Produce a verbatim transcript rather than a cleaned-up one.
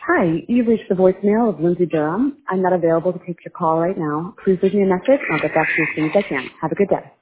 Hi, you've reached the voicemail of Lindsay Durham. I'm not available to take your call right now. Please leave me a message and I'll get back to you as soon as I can. Have a good day.